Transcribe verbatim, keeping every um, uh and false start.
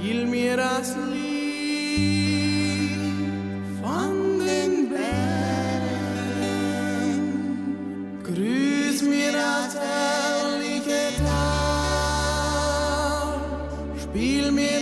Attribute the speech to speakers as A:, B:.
A: Spiel mir das Lied von den Bergen, grüß mir das herrliche Tal, spiel mir